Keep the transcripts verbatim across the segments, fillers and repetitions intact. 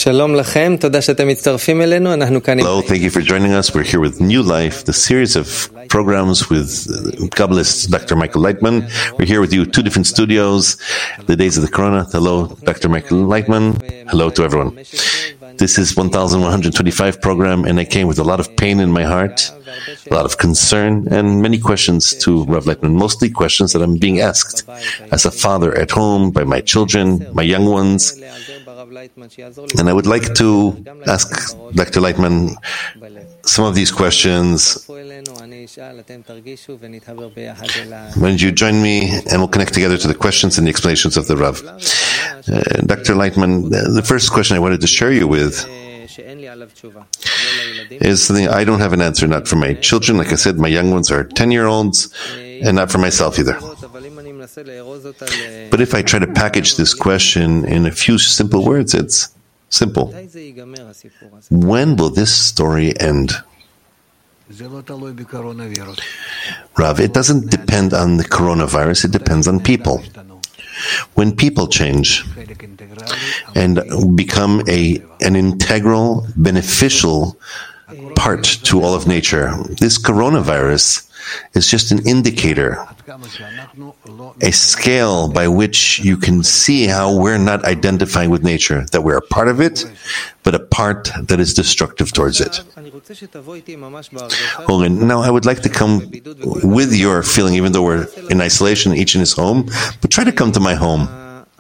Hello, thank you for joining us. We're here with New Life, the series of programs with Kabbalist Doctor Michael Leitman. We're here with you, two different studios, the days of the Corona. Hello, Doctor Michael Leitman. Hello to everyone. This is one thousand one hundred twenty-five program, and I came with a lot of pain in my heart, a lot of concern, and many questions to Rav Leitman, mostly questions that I'm being asked as a father at home by my children, my young ones. And I would like to ask Doctor Leitman some of these questions. When you join me, and we'll connect together to the questions and the explanations of the Rav. Uh, Doctor Leitman, the first question I wanted to share you with is something I don't have an answer, not for my children. Like I said, my young ones are ten-year-olds, and not for myself either. But if I try to package this question in a few simple words, it's simple. When will this story end? Rav, it doesn't depend on the coronavirus, it depends on people. When people change and become a an integral, beneficial part to all of nature, this coronavirus is just an indicator, a scale by which you can see how we're not identifying with nature, that we're a part of it, but a part that is destructive towards it. Okay, now I would like to come with your feeling, even though we're in isolation, each in his home, but try to come to my home.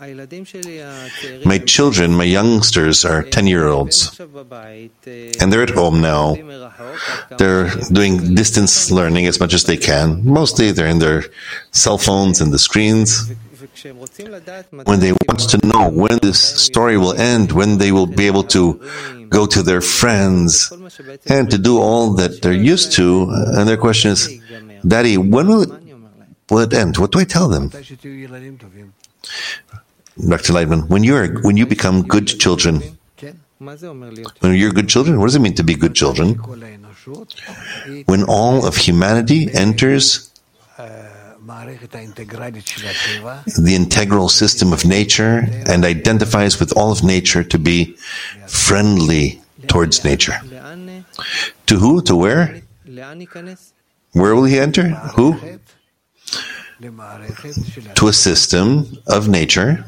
My children, my youngsters are ten-year-olds, and they're at home now. They're doing distance learning as much as they can. Mostly they're in their cell phones and the screens. When they want to know when this story will end, when they will be able to go to their friends and to do all that they're used to, and their question is, Daddy, when will it, will it end? What do I tell them? Doctor Leitman, when you're when you become good children, when you're good children, what does it mean to be good children? When all of humanity enters the integral system of nature and identifies with all of nature to be friendly towards nature. To who? To where? Where will he enter? Who? To a system of nature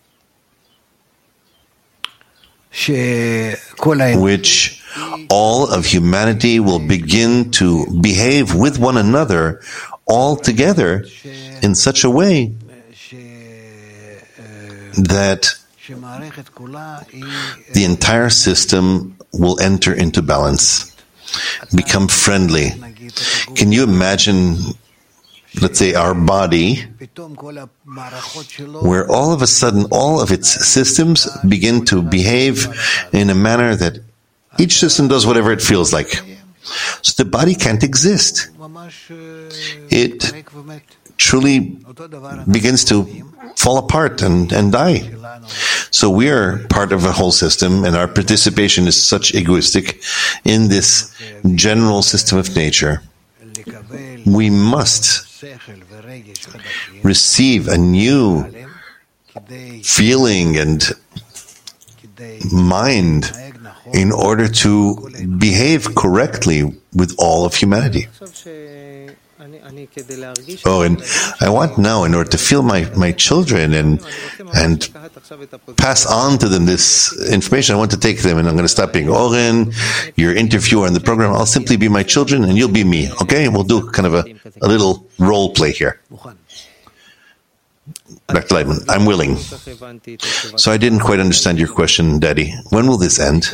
which all of humanity will begin to behave with one another all together in such a way that the entire system will enter into balance, become friendly. Can you imagine, let's say, our body, where all of a sudden all of its systems begin to behave in a manner that each system does whatever it feels like. So the body can't exist. It truly begins to fall apart and, and die. So we are part of a whole system, and our participation is such egoistic in this general system of nature. We must receive a new feeling and mind in order to behave correctly with all of humanity. Oh, and I want now, in order to feel my, my children and and pass on to them this information, I want to take them, and I'm going to stop being Oren, your interviewer on the program. I'll simply be my children, and you'll be me, okay? We'll do kind of a, a little role play here. Doctor Leitman, I'm willing. So I didn't quite understand your question, Daddy. When will this end?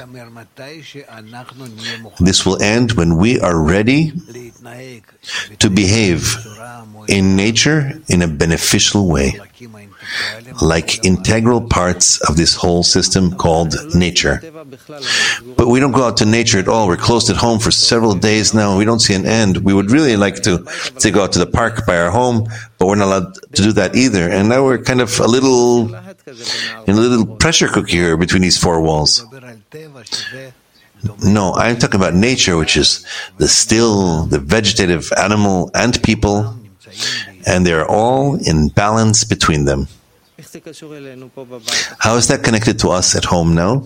This will end when we are ready to behave in nature in a beneficial way, like integral parts of this whole system called nature. But we don't go out to nature at all. We're closed at home for several days now. We don't see an end. We would really like to, to go out to the park by our home, but we're not allowed to do that either. And now we're kind of a little in a little pressure cooker here between these four walls. No, I'm talking about nature, which is the still, the vegetative, animal, and people, and they're all in balance between them. How is that connected to us at home now?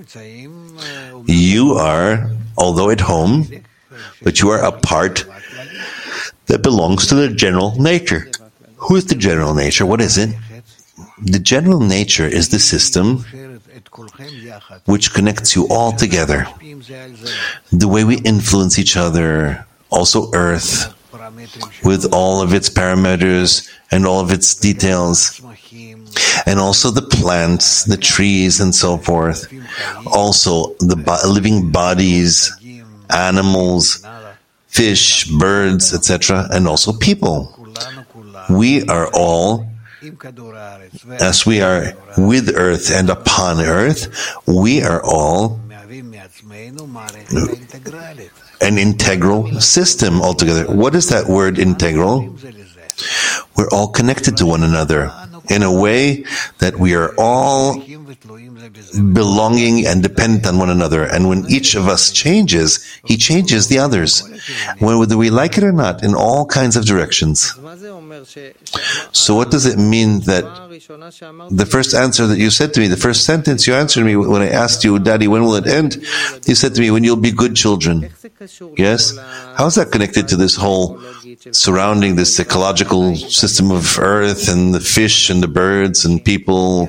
You are, although at home, but you are a part that belongs to the general nature. Who is the general nature? What is it? The general nature is the system which connects you all together. The way we influence each other, also Earth, with all of its parameters and all of its details, and also the plants, the trees, and so forth. Also the bo- living bodies, animals, fish, birds, et cetera, and also people. We are all, as we are with Earth and upon Earth, we are all an integral system altogether. What is that word, integral? We're all connected to one another in a way that we are all belonging and dependent on one another. And when each of us changes, he changes the others, whether we like it or not, in all kinds of directions. So what does it mean that the first answer that you said to me, the first sentence you answered me when I asked you, Daddy, when will it end? You said to me, when you'll be good children. Yes? How is that connected to this whole surrounding this ecological system of Earth and the fish and the birds and people?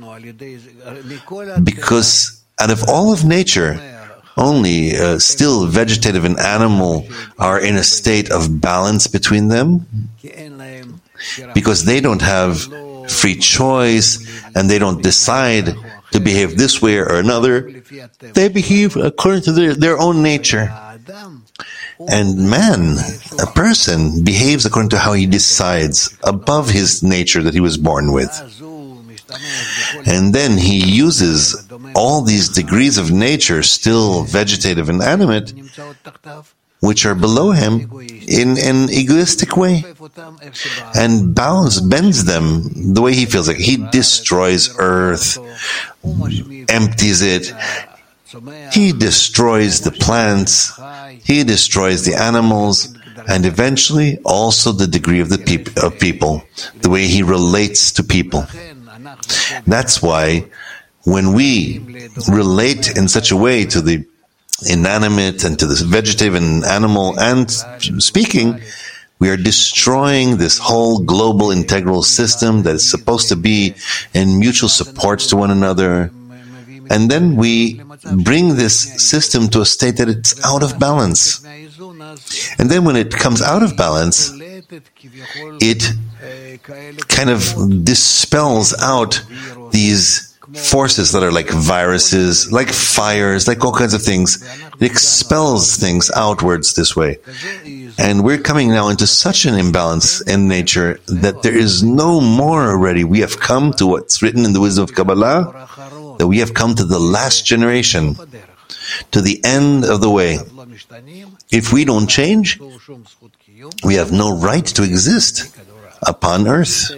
Because out of all of nature, only uh, still vegetative and animal are in a state of balance between them, because they don't have free choice and they don't decide to behave this way or another. They behave according to their, their own nature. And man, a person, behaves according to how he decides, above his nature that he was born with. And then he uses all these degrees of nature, still vegetative and animate, which are below him, in an egoistic way, and bounds, bends them the way he feels like. He destroys Earth, empties it, he destroys the plants, he destroys the animals, and eventually also the degree of the peop- of people, the way he relates to people. That's why when we relate in such a way to the inanimate and to the vegetative and animal and speaking, we are destroying this whole global integral system that is supposed to be in mutual support to one another. And then we bring this system to a state that it's out of balance. And then when it comes out of balance, it kind of dispels out these forces that are like viruses, like fires, like all kinds of things. It expels things outwards this way. And we're coming now into such an imbalance in nature that there is no more already. We have come to what's written in the wisdom of Kabbalah, that we have come to the last generation, to the end of the way. If we don't change, we have no right to exist upon earth.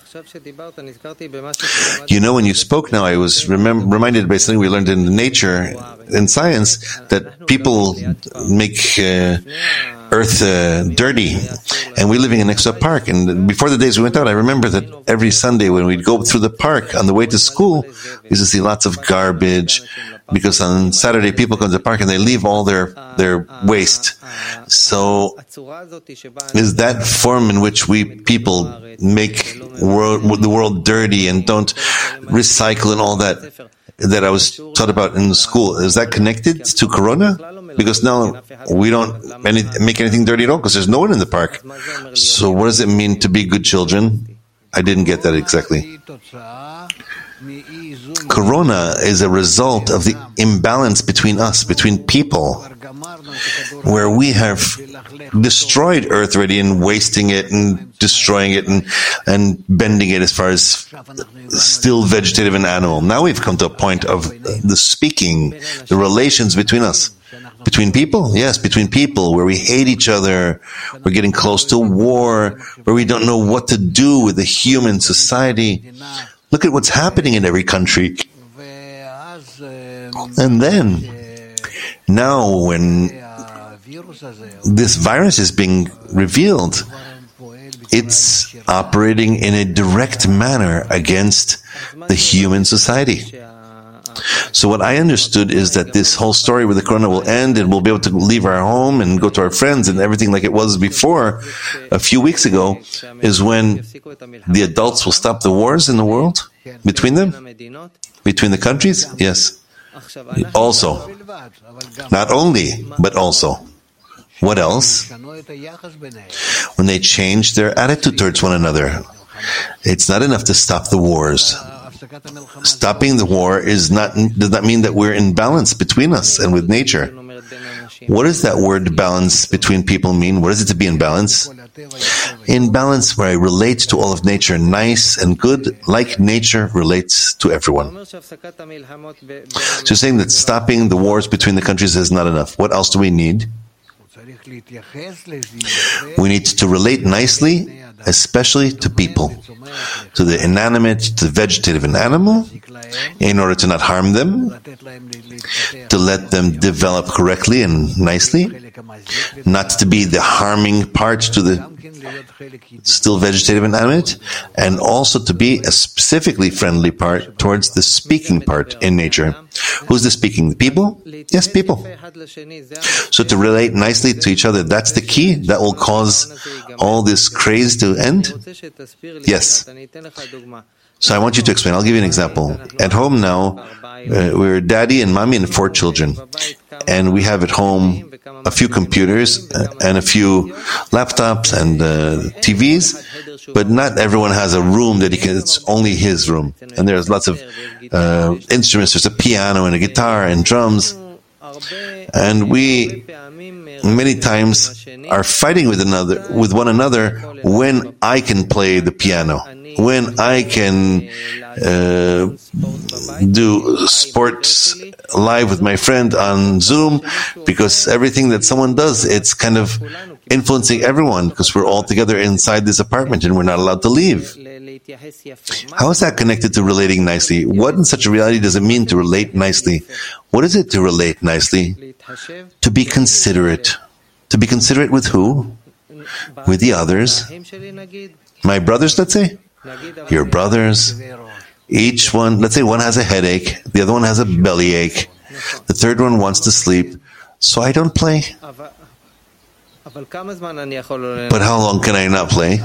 You know, when you spoke now, I was remem- reminded by something we learned in nature, in science, that people make uh, earth uh, dirty. And we're living in next to a park. And before the days we went out, I remember that every Sunday when we'd go through the park on the way to school, we used to see lots of garbage, because on Saturday people come to the park and they leave all their, their waste. So is that form in which we people make world, the world dirty and don't recycle and all that, that I was taught about in school, is that connected to Corona? Because now we don't any, make anything dirty at all because there's no one in the park. So what does it mean to be good children? I didn't get that exactly. Corona is a result of the imbalance between us, between people, where we have destroyed Earth already and wasting it and destroying it and, and bending it as far as still vegetative and animal. Now we've come to a point of the speaking, the relations between us. Between people? Yes, between people, where we hate each other, we're getting close to war, where we don't know what to do with the human society. Look at what's happening in every country. And then, now when this virus is being revealed, it's operating in a direct manner against the human society. So what I understood is that this whole story with the corona will end and we'll be able to leave our home and go to our friends and everything like it was before a few weeks ago is when the adults will stop the wars in the world between them, between the countries. Yes. Also, not only, but also. What else? When they change their attitude towards one another. It's not enough to stop the wars. Stopping the war is not does not mean that we're in balance between us and with nature. What does that word balance between people mean? What is it to be in balance? In balance where I relate to all of nature nice and good, like nature relates to everyone. So you're saying that stopping the wars between the countries is not enough. What else do we need? We need to relate nicely, especially to people, to the inanimate, to the vegetative and animal, in order to not harm them, to let them develop correctly and nicely, not to be the harming part to the still vegetative and animate, and also to be a specifically friendly part towards the speaking part in nature. Who's the speaking? The people? Yes, people. So to relate nicely to each other, that's the key that will cause all this craze to end? Yes. So I want you to explain. I'll give you an example. At home now, uh, we're daddy and mommy and four children. And we have at home a few computers and a few laptops and uh, T Vs, but not everyone has a room that he can, it's only his room. And there's lots of uh, instruments. There's a piano and a guitar and drums. And we many times are fighting with another, with one another when I can play the piano, when I can uh, do sports live with my friend on Zoom, because everything that someone does, it's kind of influencing everyone because we're all together inside this apartment and we're not allowed to leave. How is that connected to relating nicely? What in such a reality does it mean to relate nicely? What is it to relate nicely? To be considerate. To be considerate with who? With the others. My brothers, let's say. Your brothers. Each one, let's say one has a headache, the other one has a bellyache, the third one wants to sleep, so I don't play. But how long can I not play?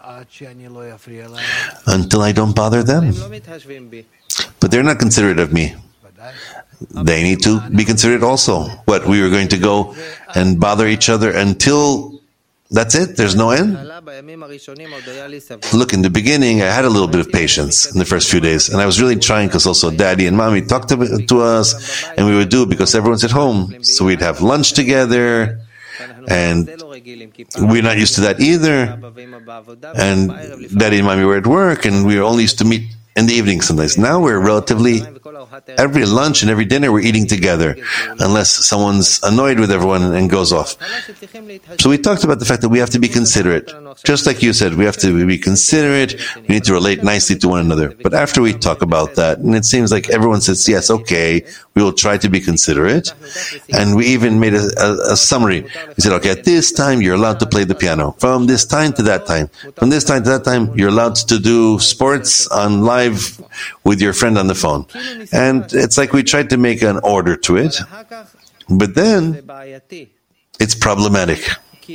Until I don't bother them. But they're not considerate of me. They need to be considerate also. What, we were going to go and bother each other until that's it? There's no end? Look, in the beginning, I had a little bit of patience in the first few days, and I was really trying because also daddy and mommy talked to, to us, and we would do it because everyone's at home. So we'd have lunch together, and we're not used to that either. And daddy and mommy were at work, and we were only used to meet in the evening sometimes. Now we're relatively, every lunch and every dinner we're eating together, unless someone's annoyed with everyone and goes off. So we talked about the fact that we have to be considerate. Just like you said, we have to be considerate, we need to relate nicely to one another. But after we talk about that, and it seems like everyone says, yes, okay, we will try to be considerate. And we even made a, a, a summary. We said, okay, at this time you're allowed to play the piano. From this time to that time. From this time to that time, you're allowed to do sports on live with your friend on the phone. And it's like we tried to make an order to it, but then it's problematic.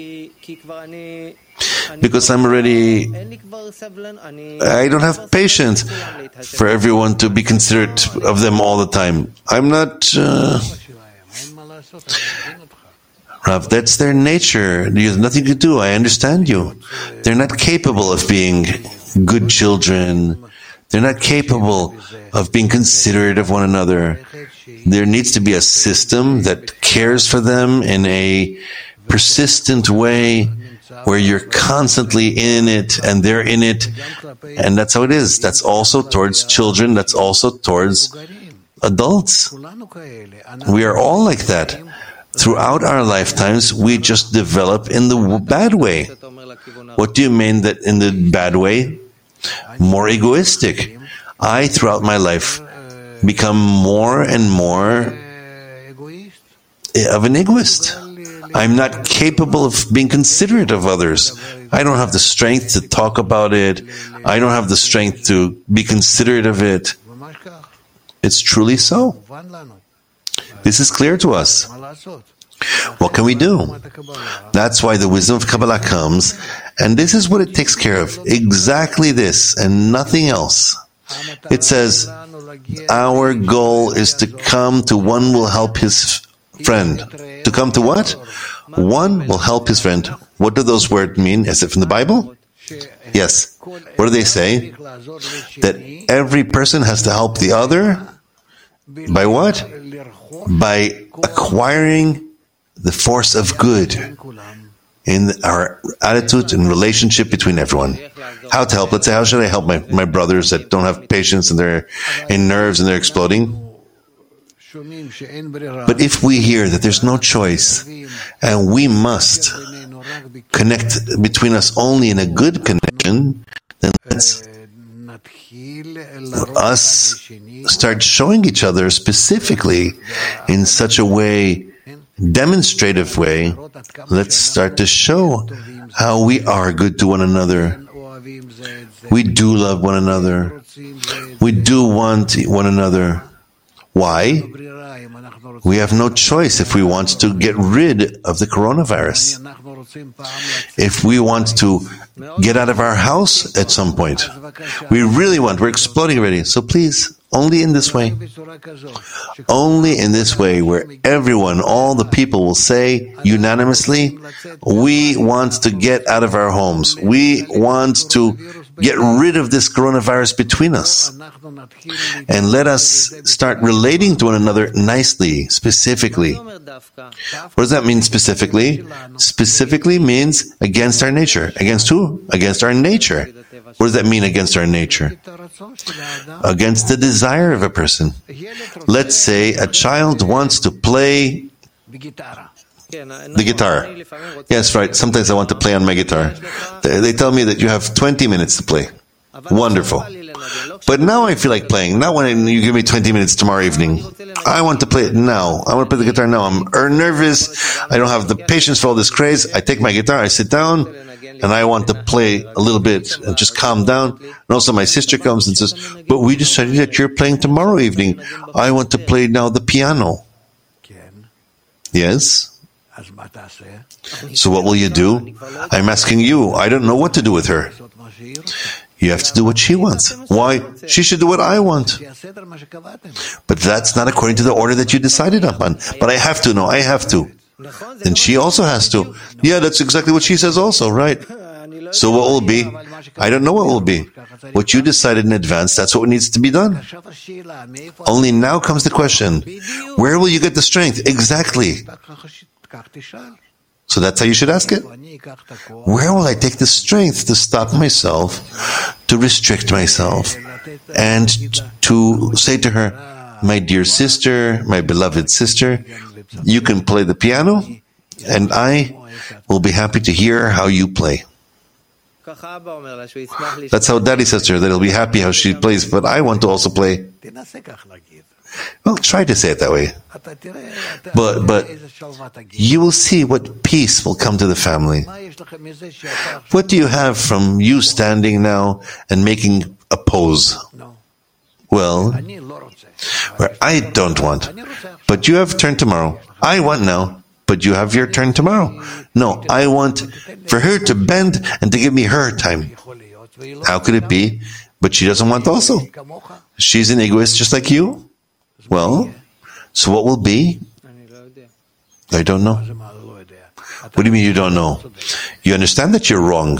Because I'm already, I don't have patience for everyone to be considerate of them all the time. I'm not, uh, Rav, that's their nature. There's nothing to do. I understand you. They're not capable of being good children. They're not capable of being considerate of one another. There needs to be a system that cares for them in a persistent way where you're constantly in it and they're in it. And that's how it is. That's also towards children. That's also towards adults. We are all like that. Throughout our lifetimes, we just develop in the bad way. What do you mean that in the bad way? More egoistic. I, throughout my life, become more and more of an egoist. I'm not capable of being considerate of others. I don't have the strength to talk about it. I don't have the strength to be considerate of it. It's truly so. This is clear to us. What can we do? That's why the wisdom of Kabbalah comes, and this is what it takes care of. Exactly this, and nothing else. It says, our goal is to come to one will help his friend. To come to what? One will help his friend. What do those words mean? Is it from the Bible? Yes. What do they say? That every person has to help the other by what? By acquiring the force of good in our attitude and relationship between everyone. How to help? Let's say, how should I help my, my brothers that don't have patience and they're in nerves and they're exploding? But if we hear that there's no choice and we must connect between us only in a good connection, then let's us start showing each other specifically in such a way, demonstrative way. Let's start to show how we are good to one another. We do love one another. We do want one another. Why? We have no choice if we want to get rid of the coronavirus. If we want to get out of our house at some point. We really want. We're exploding already. So please, only in this way. Only in this way where everyone, all the people will say unanimously, we want to get out of our homes. We want to get rid of this coronavirus between us. And let us start relating to one another nicely, specifically. What does that mean specifically? Specifically means against our nature. Against who? Against our nature. What does that mean against our nature? Against the desire of a person. Let's say a child wants to play the guitar. Yes, right. Sometimes I want to play on my guitar. They tell me that you have twenty minutes to play. Wonderful. But now I feel like playing. Not when you give me twenty minutes tomorrow evening. I want to play it now. I want to play the guitar now. I'm nervous. I don't have the patience for all this craze. I take my guitar, I sit down, and I want to play a little bit and just calm down. And also my sister comes and says, but we decided that you're playing tomorrow evening. I want to play now the piano. Yes? So what will you do? I'm asking you. I don't know what to do with her. You have to do what she wants. Why? She should do what I want. But that's not according to the order that you decided upon. But I have to. No, I have to. Then she also has to. Yeah, that's exactly what she says also, right? So what will be? I don't know what will be. What you decided in advance, that's what needs to be done. Only now comes the question, where will you get the strength? Exactly. So that's how you should ask it. Where will I take the strength to stop myself, to restrict myself, and to say to her, my dear sister, my beloved sister, you can play the piano, and I will be happy to hear how you play. That's how Daddy says to her, that he'll be happy how she plays, but I want to also play. Well, try to say it that way. But, but you will see what peace will come to the family. What do you have from you standing now and making a pose? Well, where I don't want. But you have turn tomorrow. I want now. But you have your turn tomorrow. No, I want for her to bend and to give me her time. How could it be? But she doesn't want also. She's an egoist just like you. Well, so what will be? I don't know. What do you mean you don't know? You understand that you're wrong.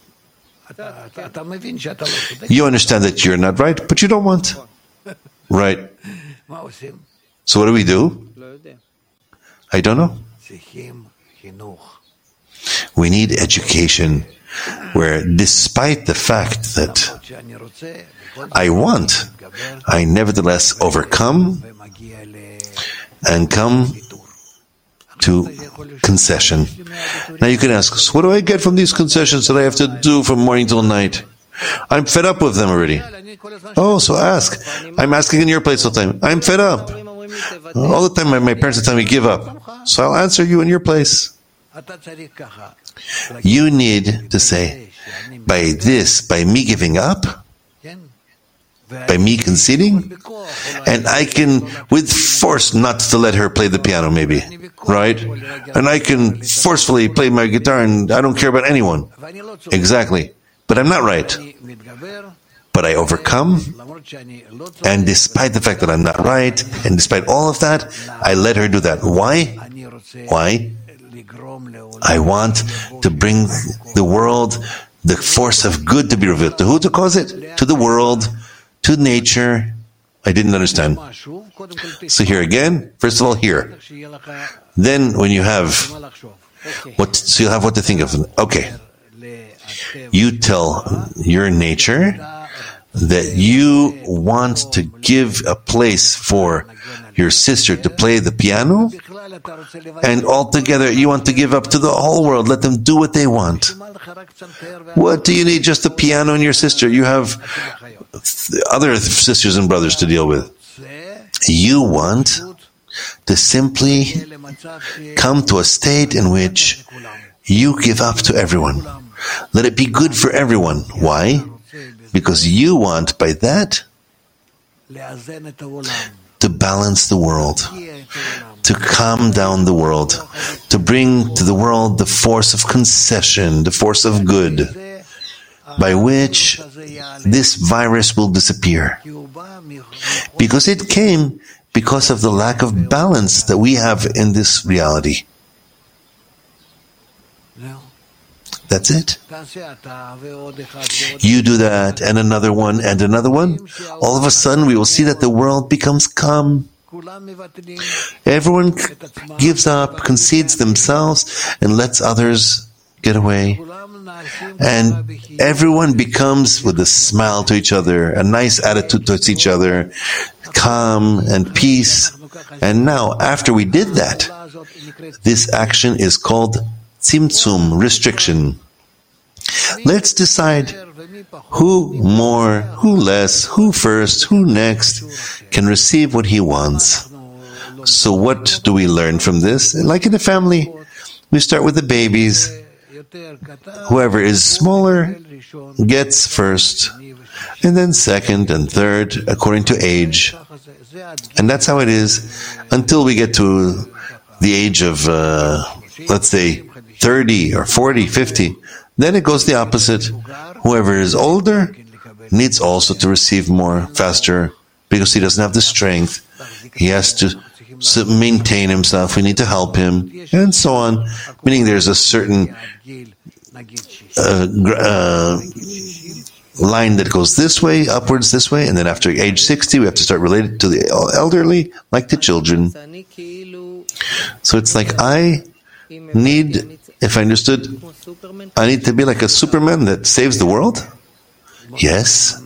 You understand that you're not right, but you don't want. Right. So what do we do? I don't know. We need education where, despite the fact that I want, I nevertheless overcome and come to concession. Now you can ask, so what do I get from these concessions that I have to do from morning till night? I'm fed up with them already. Oh, so ask. I'm asking in your place all the time. I'm fed up. All the time my, my parents are telling me, give up. So I'll answer you in your place. You need to say, by this, by me giving up, by me conceding, and I can, with force, not to let her play the piano, maybe, right? And I can forcefully play my guitar, and I don't care about anyone. Exactly. But I'm not right. But I overcome, and despite the fact that I'm not right, and despite all of that, I let her do that. Why? Why? I want to bring the world, the force of good to be revealed. To who to cause it? To the world, to nature. I didn't understand. So here again, first of all, here. Then when you have what, so you'll have what to think of. Okay. You tell your nature that you want to give a place for your sister to play the piano, and altogether you want to give up to the whole world. Let them do what they want. What do you need just a piano and your sister? You have other sisters and brothers to deal with. You want to simply come to a state in which you give up to everyone. Let it be good for everyone. Why? Because you want, by that, to balance the world, to calm down the world, to bring to the world the force of concession, the force of good, by which this virus will disappear. Because it came because of the lack of balance that we have in this reality. That's it. You do that, and another one, and another one. All of a sudden, we will see that the world becomes calm. Everyone gives up, concedes themselves, and lets others get away. And everyone becomes with a smile to each other, a nice attitude towards each other, calm and peace. And now, after we did that, this action is called tzimtzum, restriction. Let's decide who more, who less, who first, who next can receive what he wants. So what do we learn from this? Like in a family, we start with the babies. Whoever is smaller gets first, and then second and third, according to age. And that's how it is until we get to the age of, uh, let's say, thirty or forty, fifty. Then it goes the opposite. Whoever is older needs also to receive more faster because he doesn't have the strength. He has to maintain himself. We need to help him, and so on. Meaning there's a certain uh, uh, line that goes this way, upwards this way, and then after age sixty, we have to start related to the elderly, like the children. So it's like I need, if I understood, I need to be like a Superman that saves the world? Yes.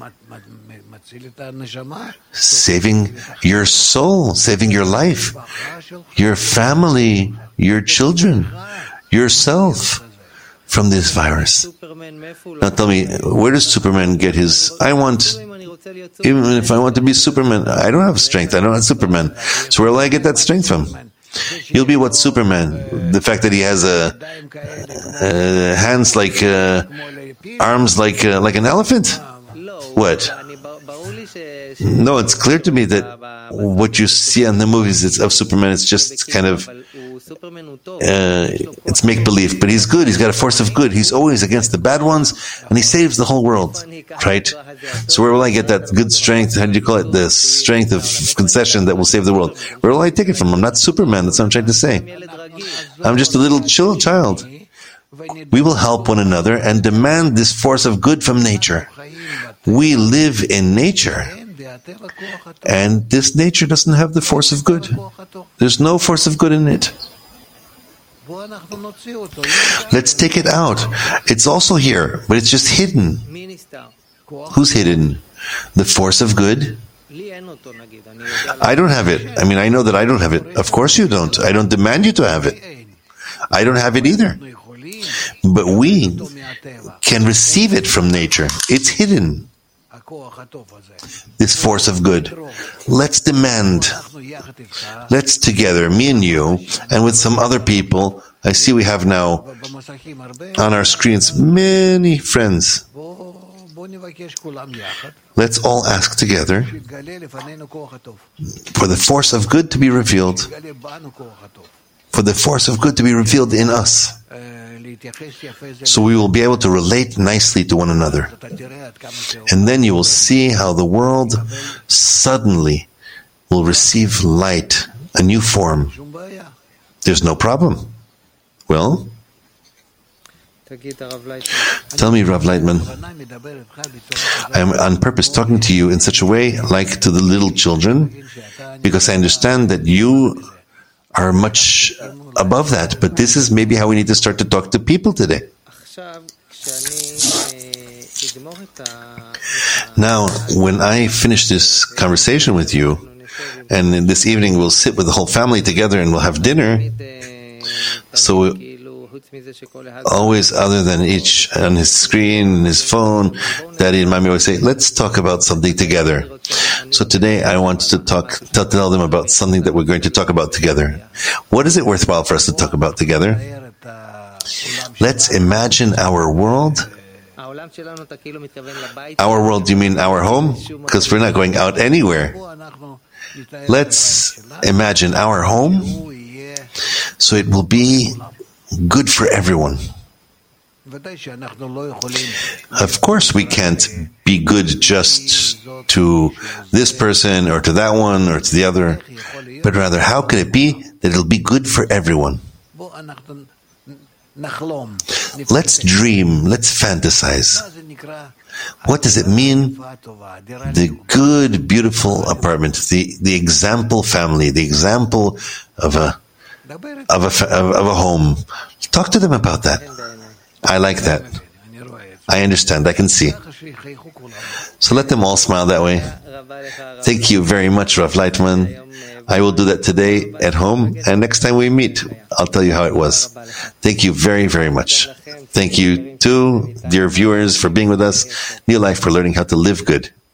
Saving your soul, saving your life, your family, your children, yourself from this virus. Now tell me, where does Superman get his, I want, even if I want to be Superman, I don't have strength, I don't have Superman. So where will I get that strength from? He'll be what Superman? The fact that he has a, a hands like uh, arms like uh, like an elephant? What? No, it's clear to me that what you see on the movies of Superman is just kind of uh, it's make believe. But he's good. He's got a force of good. He's always against the bad ones, and he saves the whole world. Right? So where will I get that good strength? How do you call it? The strength of concession that will save the world. Where will I take it from? I'm not Superman. That's what I'm trying to say. I'm just a little chill child. We will help one another and demand this force of good from nature. We live in nature, and this nature doesn't have the force of good. There's no force of good in it. Let's take it out. It's also here, but it's just hidden. Who's hidden? The force of good? I don't have it. I mean, I know that I don't have it. Of course you don't. I don't demand you to have it. I don't have it either. But we can receive it from nature. It's hidden. This force of good. Let's demand. Let's together, me and you, and with some other people, I see we have now on our screens many friends. Let's all ask together for the force of good to be revealed, for the force of good to be revealed in us, so we will be able to relate nicely to one another. And then you will see how the world suddenly will receive light, a new form. There's no problem. Well, tell me, Rav Leitman, I am on purpose talking to you in such a way like to the little children, because I understand that you are much above that, but this is maybe how we need to start to talk to people today. Now, when I finish this conversation with you, and this evening we'll sit with the whole family together and we'll have dinner, so always, other than each on his screen, his phone, Daddy and Mommy always say, let's talk about something together. So today I want to talk, to tell them about something that we're going to talk about together. What is it worthwhile for us to talk about together? Let's imagine our world. Our world, do you mean our home? Because we're not going out anywhere. Let's imagine our home, so it will be good for everyone. Of course, we can't be good just to this person or to that one or to the other, but rather, how could it be that it'll be good for everyone? Let's dream, let's fantasize. What does it mean? The good, beautiful apartment, the, the example family, the example of a Of a, of a home. Talk to them about that. I like that. I understand. I can see. So let them all smile that way. Thank you very much, Rav Leitman. I will do that today at home, and next time we meet, I'll tell you how it was. Thank you very, very much. Thank you too, dear viewers, for being with us. New Life, for learning how to live good.